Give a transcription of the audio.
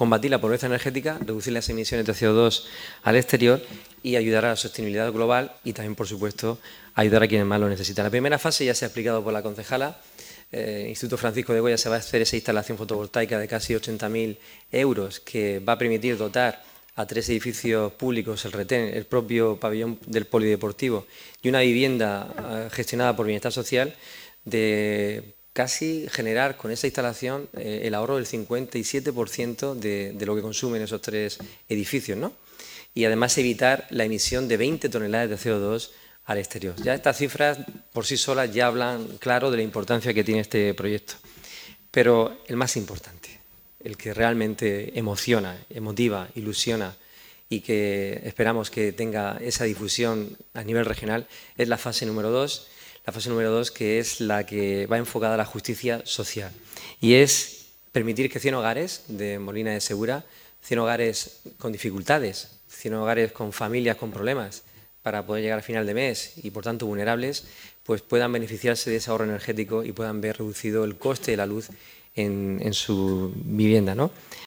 combatir la pobreza energética, reducir las emisiones de CO2 al exterior y ayudar a la sostenibilidad global y también, por supuesto, ayudar a quienes más lo necesitan. La primera fase ya se ha explicado por la concejala. Instituto Francisco de Goya se va a hacer esa instalación fotovoltaica de casi 80.000 euros que va a permitir dotar a 3 edificios públicos, el retén, el propio pabellón del polideportivo y una vivienda gestionada por Bienestar Social, de casi generar con esa instalación el ahorro del 57% de lo que consumen esos 3 edificios, ¿no? Y además evitar la emisión de 20 toneladas de CO2 al exterior. Ya estas cifras por sí solas ya hablan claro de la importancia que tiene este proyecto. Pero el más importante, el que realmente emociona, motiva, ilusiona y que esperamos que tenga esa difusión a nivel regional, es la fase número 2. La fase número 2, que es la que va enfocada a la justicia social. Y es permitir que 100 hogares de Molina de Segura, 100 hogares con dificultades, 100 hogares con familias con problemas para poder llegar a final de mes y, por tanto, vulnerables, pues puedan beneficiarse de ese ahorro energético y puedan ver reducido el coste de la luz en su vivienda, ¿no?